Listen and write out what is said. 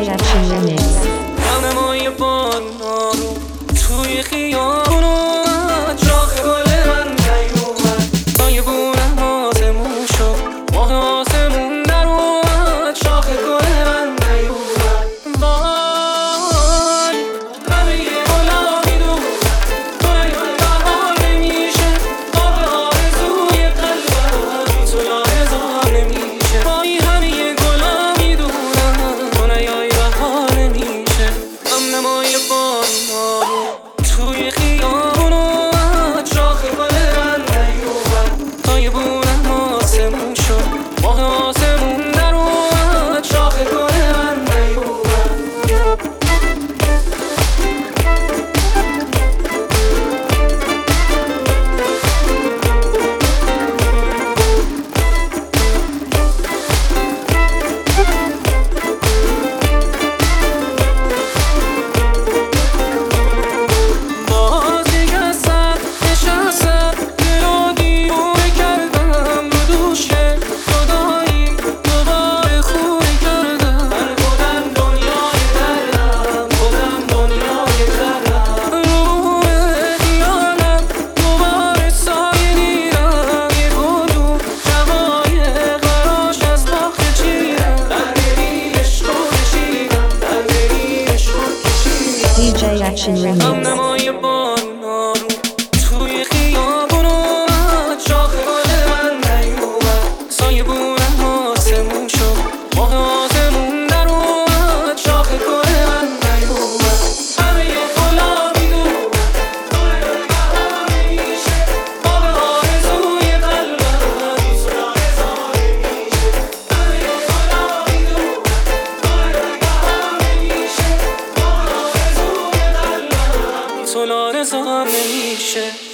Action Remix. راهنمای بارون توی خیابون اومد، شاخ گل من نیومد، سایه بونم آسمون شد، ماه آسمون در اومد، شاخ گل من نیومد. وای همه گلا میدونم تو نیومد، بهار نمیشه، آب آرزوی قلبم بی تو یادگار نمیشه. وای همه گلا میدونم تو نیای، بهار نمیشه. راهنمای بارون توی خیابون اومد، شاخ گل من نیومد، سایه بونم آسمون شد، ماه آسمون در اومد، شاخ گل من نیومد. DJ Action Remix. راهنمای بارون توی خیابون اومد، شاخ گل من نیومد، سایه بونم آسمون شد، ماه آسمون در اومد، شاخ گل من نیومد. همه گلا میدونم تو نیای، بهار نمیشه، آب آرزوی قلبم بی تو یادگار نمیشه. همه گلا میدونم تو نیای، بهار نمیشه، آب آرزوی قلبم بی تو یادگار نمیشه.